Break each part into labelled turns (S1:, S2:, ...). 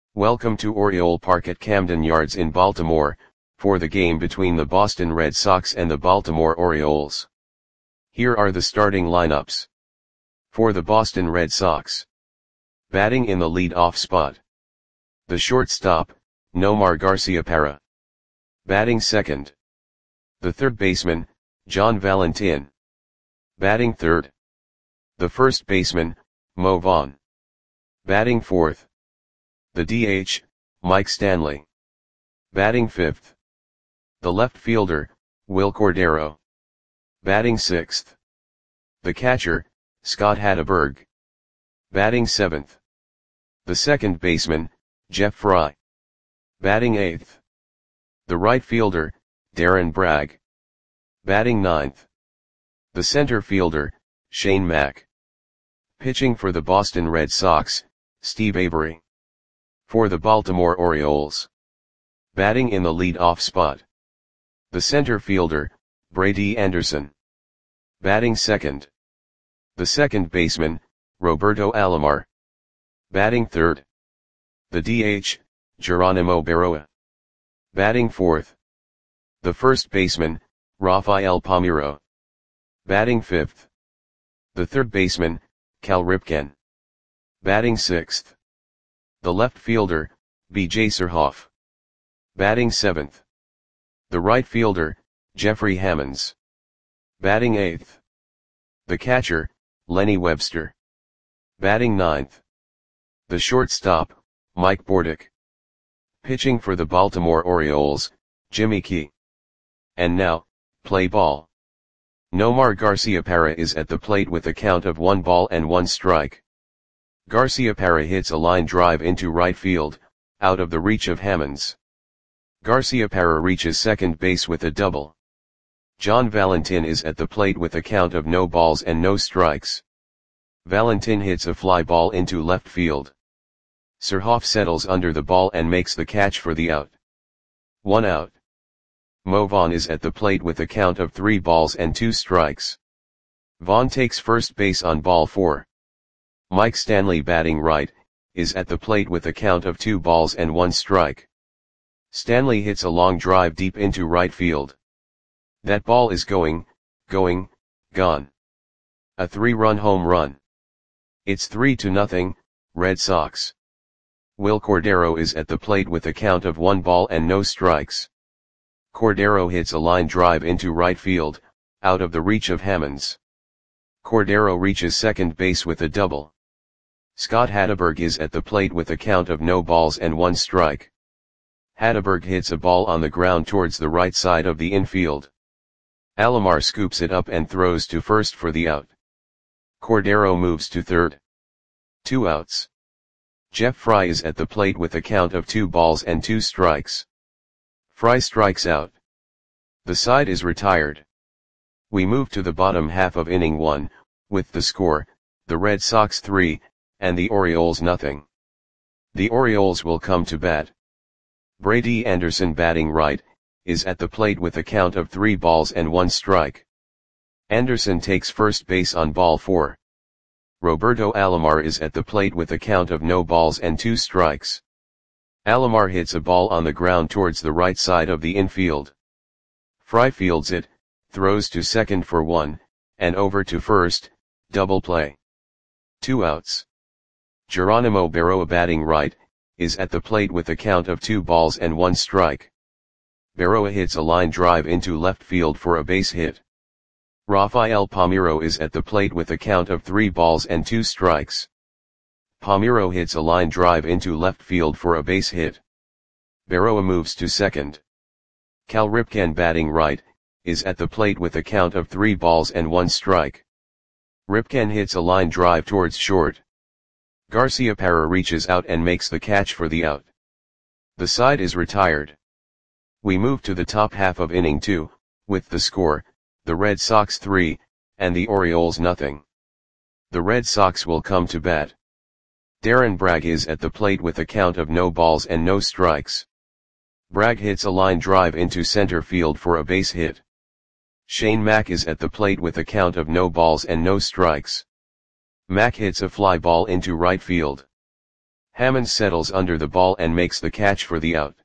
S1: Welcome to Oriole Park at Camden Yards in Baltimore, for the game between the Boston Red Sox and the Baltimore Orioles. Here are the starting lineups. For the Boston Red Sox. Batting in the lead-off spot. The shortstop, Nomar Garciaparra. Batting second. The third baseman, John Valentin. Batting third. The first baseman, Mo Vaughn. Batting fourth. The DH, Mike Stanley. Batting fifth. The left fielder, Wil Cordero. Batting sixth. The catcher, Scott Hatteberg. Batting seventh. The second baseman, Jeff Fry. Batting eighth. The right fielder, Darren Bragg. Batting ninth. The center fielder, Shane Mack. Pitching for the Boston Red Sox, Steve Avery. For the Baltimore Orioles. Batting in the lead-off spot. The center fielder, Brady Anderson. Batting second. The second baseman, Roberto Alomar. Batting third. The DH, Geronimo Berroa. Batting fourth. The first baseman, Rafael Palmeiro. Batting fifth. The third baseman, Cal Ripken. Batting sixth. The left fielder, B.J. Surhoff. Batting seventh. The right fielder, Jeffrey Hammonds. Batting eighth. The catcher, Lenny Webster. Batting ninth. The shortstop, Mike Bordick. Pitching for the Baltimore Orioles, Jimmy Key. And now, play ball. Nomar Garciaparra is at the plate with a count of 1 ball and 1 strike. Garciaparra hits a line drive into right field, out of the reach of Hammonds. Garciaparra reaches second base with a double. John Valentin is at the plate with a count of no balls and no strikes. Valentin hits a fly ball into left field. Surhoff settles under the ball and makes the catch for the out. 1 out. Mo Vaughn is at the plate with a count of 3 balls and 2 strikes. Vaughn takes first base on ball 4. Mike Stanley, batting right, is at the plate with a count of 2 balls and 1 strike. Stanley hits a long drive deep into right field. That ball is gone. A 3-run home run. It's 3-0, Red Sox. Wil Cordero is at the plate with a count of 1 ball and no strikes. Cordero hits a line drive into right field, out of the reach of Hammonds. Cordero reaches second base with a double. Scott Hatteberg is at the plate with a count of no balls and 1 strike. Hatteberg hits a ball on the ground towards the right side of the infield. Alomar scoops it up and throws to first for the out. Cordero moves to third. 2 outs. Jeff Fry is at the plate with a count of 2 balls and 2 strikes. Fry strikes out. The side is retired. We move to the bottom half of inning 1, with the score, the Red Sox 3, and the Orioles 0. The Orioles will come to bat. Brady Anderson, batting right, is at the plate with a count of 3 balls and 1 strike. Anderson takes first base on ball 4. Roberto Alomar is at the plate with a count of no balls and 2 strikes. Alomar hits a ball on the ground towards the right side of the infield. Fry fields it, throws to second for 1, and over to first, double play. 2 outs. Geronimo Berroa, batting right, is at the plate with a count of 2 balls and 1 strike. Berroa hits a line drive into left field for a base hit. Rafael Palmeiro is at the plate with a count of 3 balls and 2 strikes. Palmeiro hits a line drive into left field for a base hit. Berroa moves to second. Cal Ripken, batting right, is at the plate with a count of 3 balls and 1 strike. Ripken hits a line drive towards short. Garciaparra reaches out and makes the catch for the out. The side is retired. We move to the top half of inning 2, with the score, the Red Sox 3, and the Orioles 0. The Red Sox will come to bat. Darren Bragg is at the plate with a count of no balls and no strikes. Bragg hits a line drive into center field for a base hit. Shane Mack is at the plate with a count of no balls and no strikes. Mack hits a fly ball into right field. Hammonds settles under the ball and makes the catch for the out.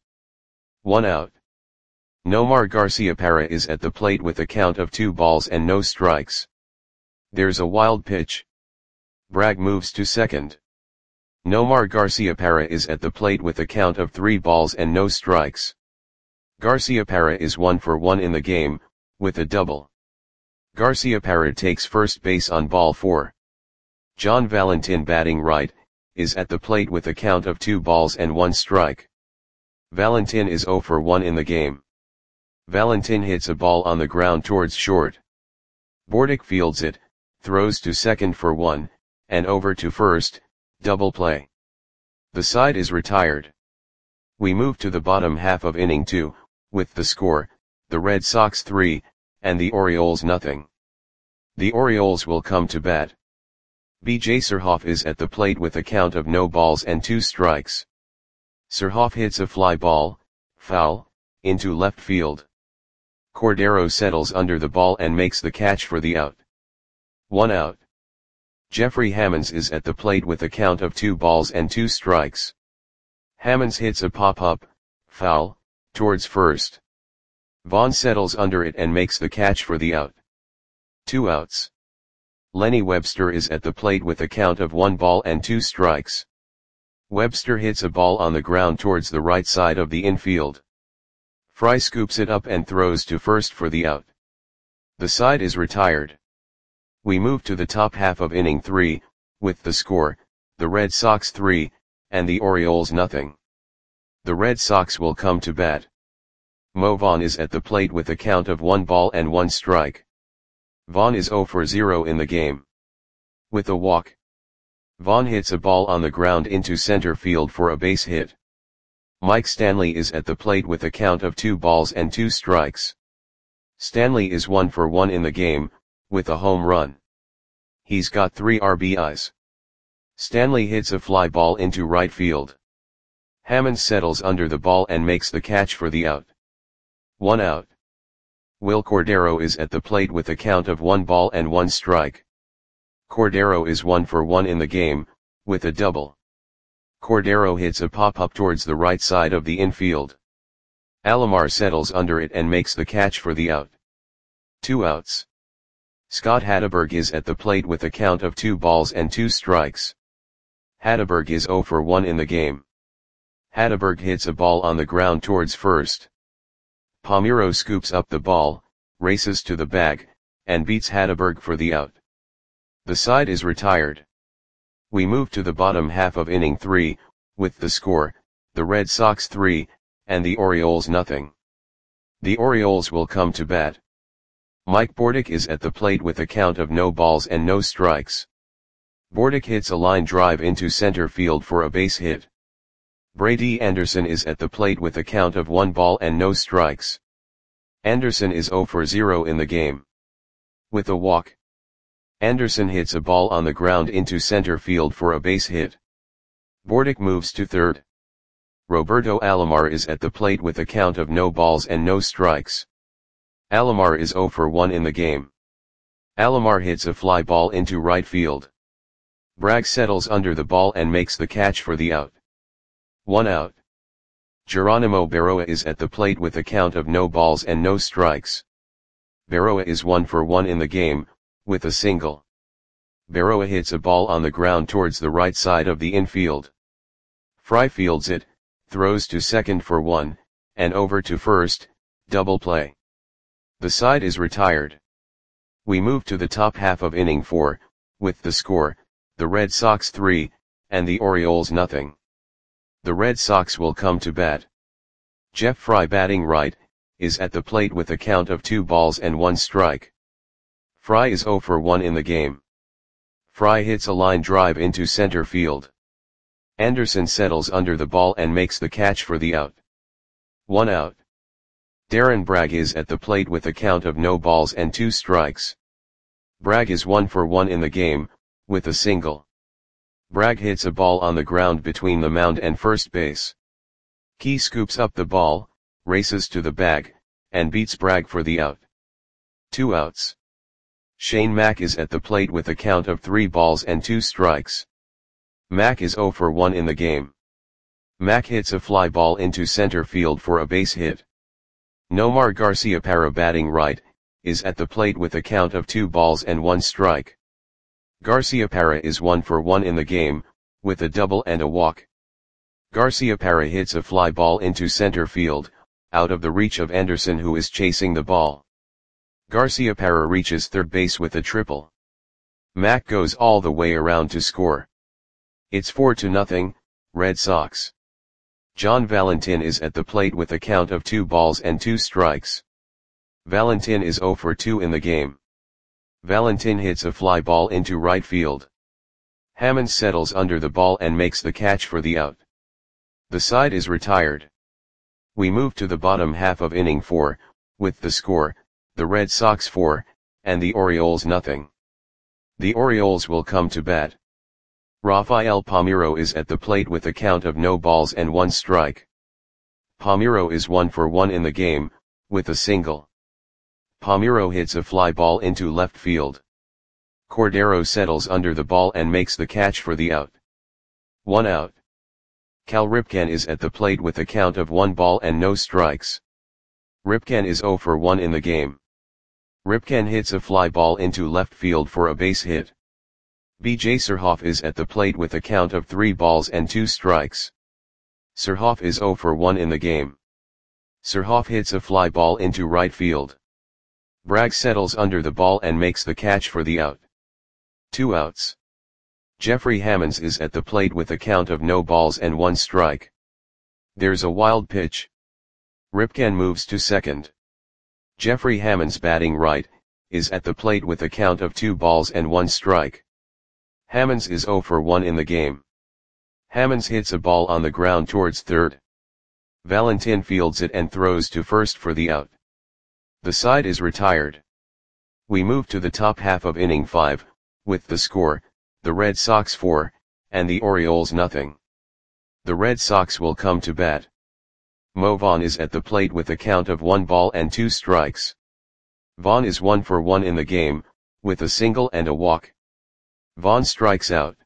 S1: 1 out. Nomar Garciaparra is at the plate with a count of 2 balls and no strikes. There's a wild pitch. Bragg moves to second. Nomar Garciaparra is at the plate with a count of 3 balls and no strikes. Garciaparra is 1 for 1 in the game, with a double. Garciaparra takes first base on ball 4. John Valentin, batting right, is at the plate with a count of 2 balls and 1 strike. Valentin is 0 for 1 in the game. Valentin hits a ball on the ground towards short. Bordick fields it, throws to second for 1, and over to first, double play. The side is retired. We move to the bottom half of inning 2, with the score, the Red Sox 3, and the Orioles nothing. The Orioles will come to bat. B.J. Surhoff is at the plate with a count of no balls and 2 strikes. Surhoff hits a fly ball, foul, into left field. Cordero settles under the ball and makes the catch for the out. 1 out. Jeffrey Hammonds is at the plate with a count of 2 balls and 2 strikes. Hammonds hits a pop-up, foul, towards first. Vaughn settles under it and makes the catch for the out. 2 outs. Lenny Webster is at the plate with a count of 1 ball and 2 strikes. Webster hits a ball on the ground towards the right side of the infield. Fry scoops it up and throws to first for the out. The side is retired. We move to the top half of inning 3, with the score, the Red Sox 3, and the Orioles nothing. The Red Sox will come to bat. Mo Vaughn is at the plate with a count of 1 ball and 1 strike. Vaughn is 0 for 0 in the game. With a walk. Vaughn hits a ball on the ground into center field for a base hit. Mike Stanley is at the plate with a count of 2 balls and 2 strikes. Stanley is 1 for 1 in the game, with a home run. He's got 3 RBIs. Stanley hits a fly ball into right field. Hammonds settles under the ball and makes the catch for the out. 1 out. Will Cordero is at the plate with a count of 1 ball and 1 strike. Cordero is 1 for 1 in the game, with a double. Cordero hits a pop-up towards the right side of the infield. Alomar settles under it and makes the catch for the out. 2 outs. Scott Hatteberg is at the plate with a count of 2 balls and 2 strikes. Hatteberg is 0 for 1 in the game. Hatteberg hits a ball on the ground towards first. Palmeiro scoops up the ball, races to the bag, and beats Hatteberg for the out. The side is retired. We move to the bottom half of inning 3, with the score, the Red Sox 3, and the Orioles nothing. The Orioles will come to bat. Mike Bordick is at the plate with a count of no balls and no strikes. Bordick hits a line drive into center field for a base hit. Brady Anderson is at the plate with a count of 1 ball and no strikes. Anderson is 0 for 0 in the game. With a walk. Anderson hits a ball on the ground into center field for a base hit. Bordick moves to third. Roberto Alomar is at the plate with a count of no balls and no strikes. Alomar is 0 for 1 in the game. Alomar hits a fly ball into right field. Bragg settles under the ball and makes the catch for the out. 1 out. Geronimo Berroa is at the plate with a count of no balls and no strikes. Berroa is 1 for 1 in the game, with a single. Berroa hits a ball on the ground towards the right side of the infield. Fry fields it, throws to second for 1, and over to first, double play. The side is retired. We move to the top half of inning 4, with the score, the Red Sox 3, and the Orioles nothing. The Red Sox will come to bat. Jeff Fry, batting right, is at the plate with a count of 2 balls and 1 strike. Fry is 0 for 1 in the game. Fry hits a line drive into center field. Anderson settles under the ball and makes the catch for the out. 1 out. Darren Bragg is at the plate with a count of no balls and 2 strikes. Bragg is 1 for 1 in the game, with a single. Bragg hits a ball on the ground between the mound and first base. Key scoops up the ball, races to the bag, and beats Bragg for the out. 2 outs. Shane Mack is at the plate with a count of 3 balls and 2 strikes. Mac is 0 for 1 in the game. Mac hits a fly ball into center field for a base hit. Nomar Garciaparra, batting right, is at the plate with a count of 2 balls and 1 strike. Garciaparra is 1 for 1 in the game, with a double and a walk. Garciaparra hits a fly ball into center field, out of the reach of Anderson, who is chasing the ball. Garciaparra reaches third base with a triple. Mac goes all the way around to score. It's 4-0, Red Sox. John Valentin is at the plate with a count of 2 balls and 2 strikes. Valentin is 0 for 2 in the game. Valentin hits a fly ball into right field. Hammonds settles under the ball and makes the catch for the out. The side is retired. We move to the bottom half of inning 4, with the score, the Red Sox 4, and the Orioles nothing. The Orioles will come to bat. Rafael Palmeiro is at the plate with a count of no balls and 1 strike. Palmeiro is 1 for 1 in the game, with a single. Palmeiro hits a fly ball into left field. Cordero settles under the ball and makes the catch for the out. 1 out. Cal Ripken is at the plate with a count of 1 ball and no strikes. Ripken is 0 for 1 in the game. Ripken hits a fly ball into left field for a base hit. B.J. Surhoff is at the plate with a count of 3 balls and 2 strikes. Surhoff is 0 for 1 in the game. Surhoff hits a fly ball into right field. Bragg settles under the ball and makes the catch for the out. 2 outs. Jeffrey Hammonds is at the plate with a count of no balls and 1 strike. There's a wild pitch. Ripken moves to second. Jeffrey Hammonds, batting right, is at the plate with a count of 2 balls and 1 strike. Hammonds is 0 for 1 in the game. Hammonds hits a ball on the ground towards third. Valentin fields it and throws to first for the out. The side is retired. We move to the top half of inning 5, with the score, the Red Sox 4, and the Orioles nothing. The Red Sox will come to bat. Mo Vaughn is at the plate with a count of 1 ball and 2 strikes. Vaughn is 1 for 1 in the game, with a single and a walk. Vaughn strikes out.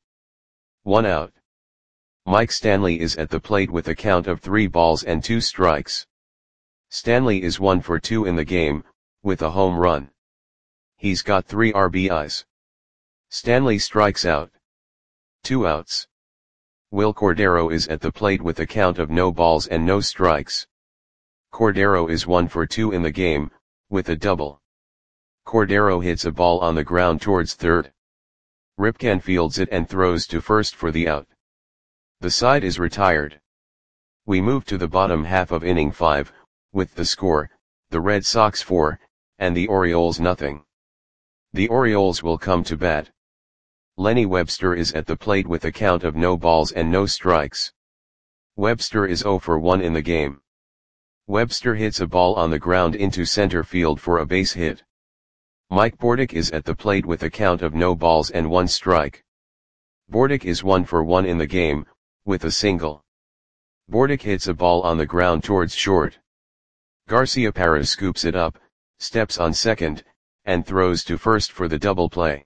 S1: 1 out. Mike Stanley is at the plate with a count of 3 balls and 2 strikes. Stanley is 1 for 2 in the game, with a home run. He's got 3 RBIs. Stanley strikes out. 2 outs. Will Cordero is at the plate with a count of no balls and no strikes. Cordero is 1 for 2 in the game, with a double. Cordero hits a ball on the ground towards third. Ripken fields it and throws to first for the out. The side is retired. We move to the bottom half of inning 5, with the score, the Red Sox 4, and the Orioles nothing. The Orioles will come to bat. Lenny Webster is at the plate with a count of no balls and no strikes. Webster is 0 for 1 in the game. Webster hits a ball on the ground into center field for a base hit. Mike Bordick is at the plate with a count of no balls and 1 strike. Bordick is 1 for 1 in the game, with a single. Bordick hits a ball on the ground towards short. Garciaparra scoops it up, steps on second, and throws to first for the double play.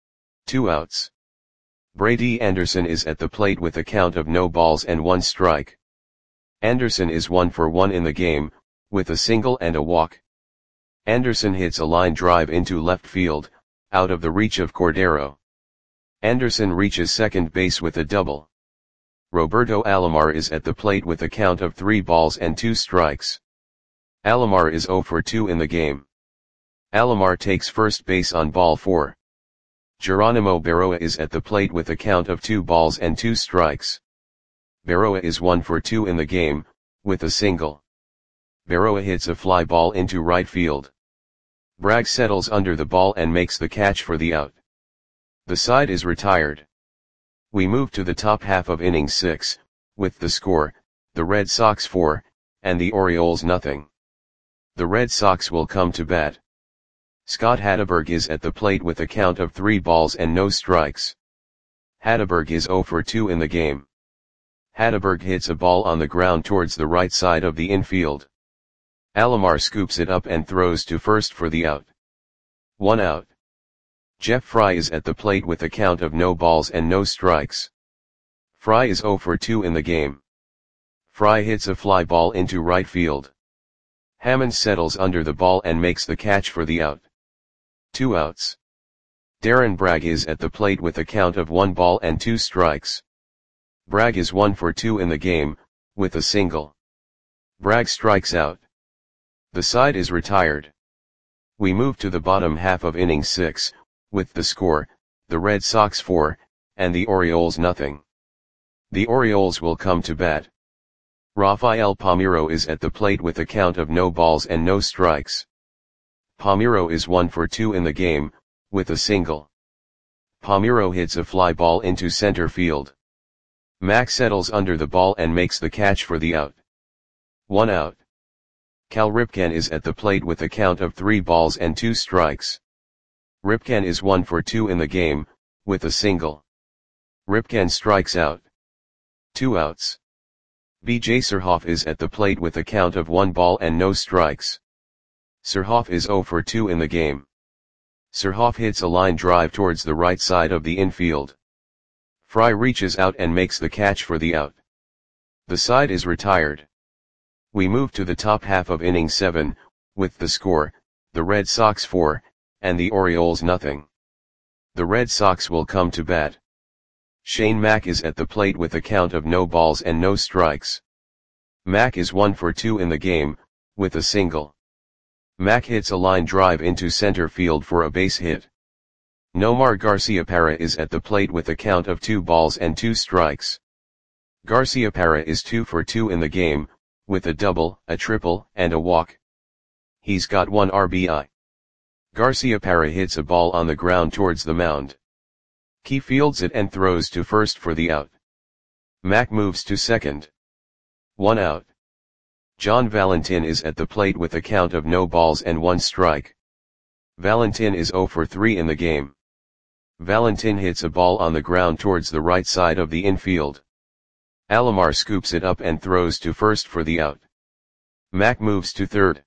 S1: 2 outs. Brady Anderson is at the plate with a count of no balls and 1 strike. Anderson is 1 for 1 in the game, with a single and a walk. Anderson hits a line drive into left field, out of the reach of Cordero. Anderson reaches second base with a double. Roberto Alomar is at the plate with a count of 3 balls and 2 strikes. Alomar is 0 for 2 in the game. Alomar takes first base on ball 4. Geronimo Berroa is at the plate with a count of 2 balls and 2 strikes. Berroa is 1 for 2 in the game, with a single. Berroa hits a fly ball into right field. Bragg settles under the ball and makes the catch for the out. The side is retired. We move to the top half of inning 6, with the score, the Red Sox 4, and the Orioles nothing. The Red Sox will come to bat. Scott Hatteberg is at the plate with a count of 3 balls and no strikes. Hatteberg is 0 for 2 in the game. Hatteberg hits a ball on the ground towards the right side of the infield. Alomar scoops it up and throws to first for the out. 1 out. Jeff Fry is at the plate with a count of no balls and no strikes. Fry is 0 for 2 in the game. Fry hits a fly ball into right field. Hammonds settles under the ball and makes the catch for the out. 2 outs. Darren Bragg is at the plate with a count of 1 ball and 2 strikes. Bragg is 1 for 2 in the game, with a single. Bragg strikes out. The side is retired. We move to the bottom half of inning 6, with the score, the Red Sox 4, and the Orioles nothing. The Orioles will come to bat. Rafael Palmeiro is at the plate with a count of no balls and no strikes. Palmeiro is 1 for 2 in the game, with a single. Palmeiro hits a fly ball into center field. Mack settles under the ball and makes the catch for the out. 1 out. Cal Ripken is at the plate with a count of 3 balls and 2 strikes. Ripken is 1 for 2 in the game, with a single. Ripken strikes out. 2 outs. B.J. Surhoff is at the plate with a count of 1 ball and no strikes. Surhoff is 0 for 2 in the game. Surhoff hits a line drive towards the right side of the infield. Fry reaches out and makes the catch for the out. The side is retired. We move to the top half of inning 7, with the score, the Red Sox 4, and the Orioles nothing. The Red Sox will come to bat. Shane Mack is at the plate with a count of no balls and no strikes. Mack is 1 for 2 in the game, with a single. Mack hits a line drive into center field for a base hit. Nomar Garciaparra is at the plate with a count of 2 balls and 2 strikes. Garciaparra is 2 for 2 in the game, with a double, a triple, and a walk. He's got 1 RBI. Garciaparra hits a ball on the ground towards the mound. He fields it and throws to first for the out. Mack moves to second. 1 out. John Valentin is at the plate with a count of no balls and 1 strike. Valentin is 0 for 3 in the game. Valentin hits a ball on the ground towards the right side of the infield. Alomar scoops it up and throws to first for the out. Mack moves to third.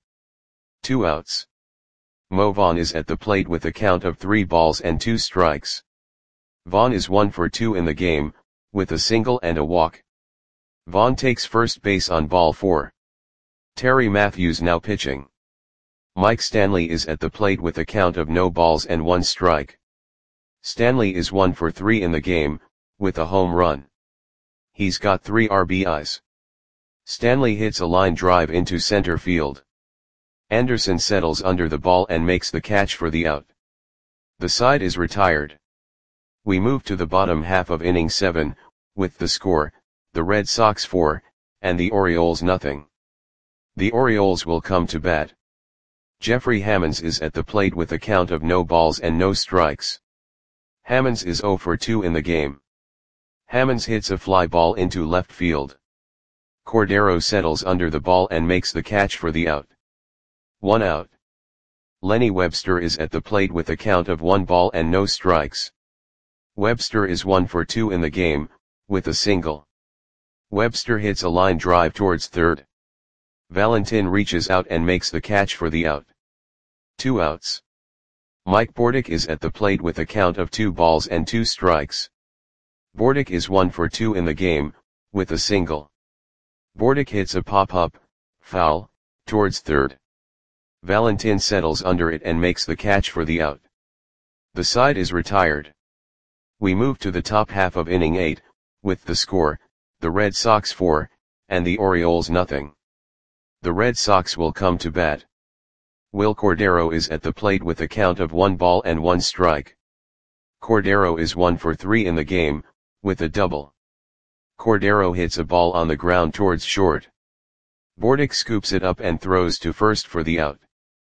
S1: 2 outs. Mo Vaughn is at the plate with a count of 3 balls and 2 strikes. Vaughn is 1 for 2 in the game, with a single and a walk. Vaughn takes first base on ball 4. Terry Matthews now pitching. Mike Stanley is at the plate with a count of no balls and 1 strike. Stanley is 1 for 3 in the game, with a home run. He's got 3 RBIs. Stanley hits a line drive into center field. Anderson settles under the ball and makes the catch for the out. The side is retired. We move to the bottom half of inning 7, with the score, the Red Sox 4, and the Orioles nothing. The Orioles will come to bat. Jeffrey Hammonds is at the plate with a count of no balls and no strikes. Hammonds is 0 for 2 in the game. Hammonds hits a fly ball into left field. Cordero settles under the ball and makes the catch for the out. 1 out. Lenny Webster is at the plate with a count of 1 ball and no strikes. Webster is 1 for 2 in the game, with a single. Webster hits a line drive towards third. Valentin reaches out and makes the catch for the out. 2 outs. Mike Bordick is at the plate with a count of 2 balls and 2 strikes. Bordick is 1 for 2 in the game, with a single. Bordick hits a pop-up, foul, towards third. Valentin settles under it and makes the catch for the out. The side is retired. We move to the top half of inning 8, with the score, the Red Sox 4, and the Orioles nothing. The Red Sox will come to bat. Will Cordero is at the plate with a count of 1 ball and 1 strike. Cordero is 1 for 3 in the game, with a double. Cordero hits a ball on the ground towards short. Bordick scoops it up and throws to first for the out.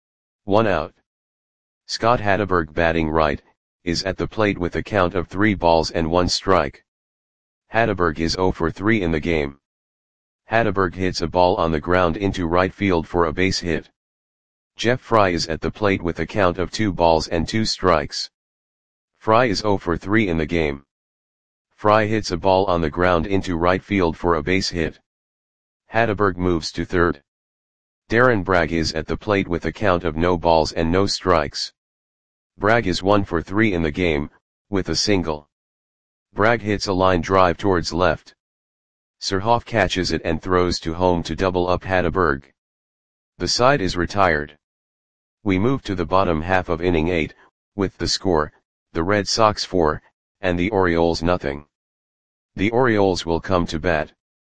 S1: 1 out. Scott Hatteberg batting right, is at the plate with a count of 3 balls and 1 strike. Hatteberg is 0 for 3 in the game. Hatteberg hits a ball on the ground into right field for a base hit. Jeff Fry is at the plate with a count of 2 balls and 2 strikes. Fry is 0 for 3 in the game. Fry hits a ball on the ground into right field for a base hit. Hatteberg moves to third. Darren Bragg is at the plate with a count of no balls and no strikes. Bragg is 1 for 3 in the game, with a single. Bragg hits a line drive towards left. Surhoff catches it and throws to home to double up Hatteberg. The side is retired. We move to the bottom half of inning 8, with the score, the Red Sox 4, and the Orioles nothing. The Orioles will come to bat.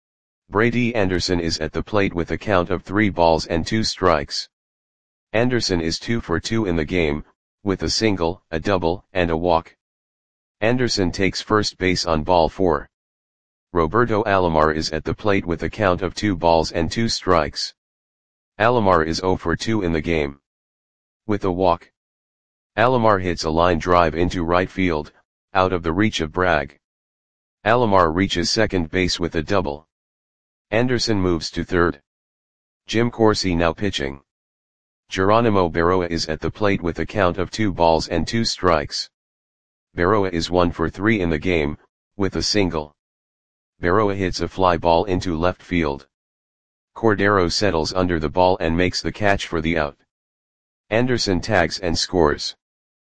S1: Brady Anderson is at the plate with a count of 3 balls and 2 strikes. Anderson is 2 for 2 in the game, with a single, a double, and a walk. Anderson takes first base on ball 4. Roberto Alomar is at the plate with a count of 2 balls and 2 strikes. Alomar is 0 for 2 in the game. With a walk. Alomar hits a line drive into right field, out of the reach of Bragg. Alomar reaches second base with a double. Anderson moves to third. Jim Corsi now pitching. Geronimo Berroa is at the plate with a count of 2 balls and 2 strikes. Berroa is 1 for 3 in the game, with a single. Berroa hits a fly ball into left field. Cordero settles under the ball and makes the catch for the out. Anderson tags and scores.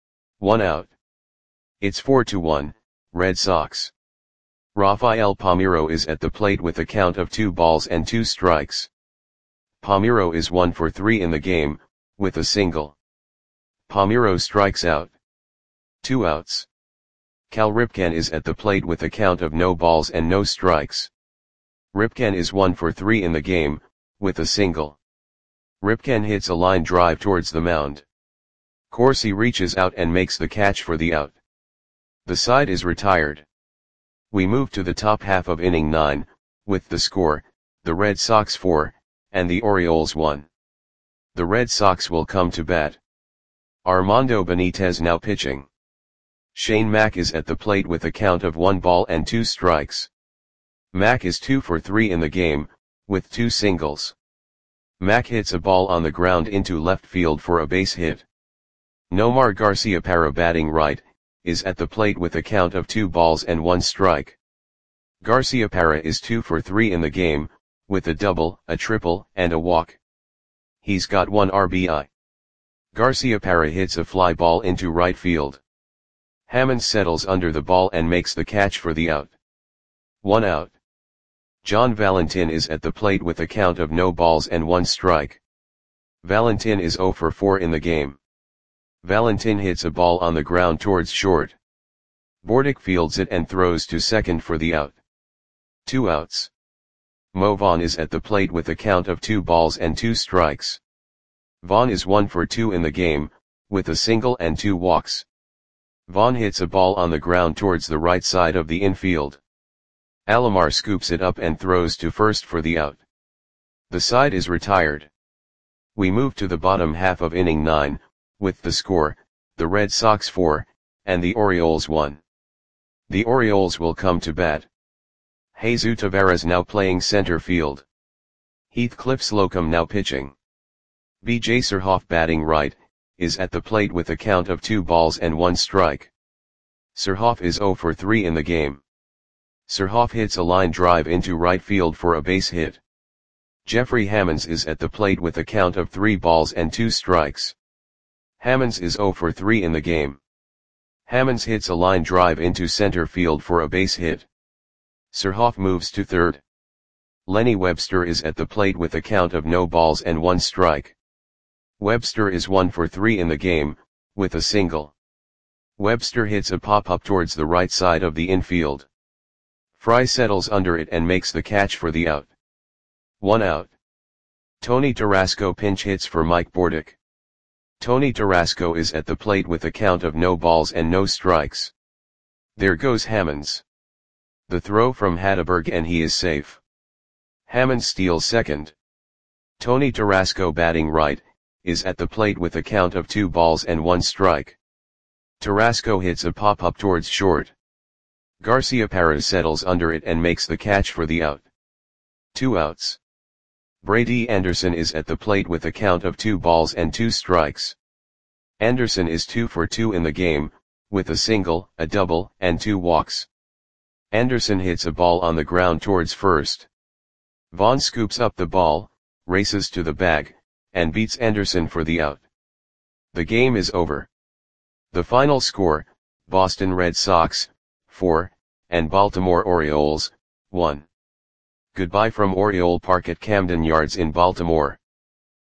S1: 1 out. It's 4-1, Red Sox. Rafael Palmeiro is at the plate with a count of 2 balls and 2 strikes. Palmeiro is 1 for 3 in the game, with a single. Palmeiro strikes out. 2 outs. Cal Ripken is at the plate with a count of no balls and no strikes. Ripken is 1 for 3 in the game, with a single. Ripken hits a line drive towards the mound. Corsi reaches out and makes the catch for the out. The side is retired. We move to the top half of inning 9, with the score, the Red Sox 4, and the Orioles 1. The Red Sox will come to bat. Armando Benitez now pitching. Shane Mack is at the plate with a count of 1 ball and 2 strikes. Mack is 2 for 3 in the game, with 2 singles. Mack hits a ball on the ground into left field for a base hit. Nomar Garciaparra batting right, is at the plate with a count of 2 balls and 1 strike. Garciaparra is 2 for 3 in the game, with a double, a triple, and a walk. He's got 1 RBI. Garciaparra hits a fly ball into right field. Hammonds settles under the ball and makes the catch for the out. 1 out. John Valentin is at the plate with a count of no balls and 1 strike. Valentin is 0 for 4 in the game. Valentin hits a ball on the ground towards short. Bordick fields it and throws to second for the out. 2 outs. Mo Vaughn is at the plate with a count of 2 balls and 2 strikes. Vaughn is 1 for 2 in the game, with a single and 2 walks. Vaughn hits a ball on the ground towards the right side of the infield. Alomar scoops it up and throws to first for the out. The side is retired. We move to the bottom half of inning 9, with the score, the Red Sox 4, and the Orioles 1. The Orioles will come to bat. Jesus Taveras now playing center field. Heathcliff Slocum now pitching. B.J. Surhoff batting right, is at the plate with a count of 2 balls and 1 strike. Surhoff is 0 for 3 in the game. Surhoff hits a line drive into right field for a base hit. Jeffrey Hammonds is at the plate with a count of 3 balls and 2 strikes. Hammonds is 0 for 3 in the game. Hammonds hits a line drive into center field for a base hit. Surhoff moves to third. Lenny Webster is at the plate with a count of no balls and 1 strike. Webster is 1 for 3 in the game, with a single. Webster hits a pop-up towards the right side of the infield. Fry settles under it and makes the catch for the out. 1 out. Tony Tarasco pinch hits for Mike Bordick. Tony Tarasco is at the plate with a count of no balls and no strikes. There goes Hammonds. The throw from Hatteberg and he is safe. Hammonds steals second. Tony Tarasco batting right, is at the plate with a count of 2 balls and 1 strike. Tarasco hits a pop-up towards short. Garciaparra settles under it and makes the catch for the out. 2 outs. Brady Anderson is at the plate with a count of 2 balls and 2 strikes. Anderson is 2 for 2 in the game, with a single, a double, and 2 walks. Anderson hits a ball on the ground towards first. Vaughn scoops up the ball, races to the bag, and beats Anderson for the out. The game is over. The final score, Boston Red Sox, 4, and Baltimore Orioles, 1. Goodbye from Oriole Park at Camden Yards in Baltimore.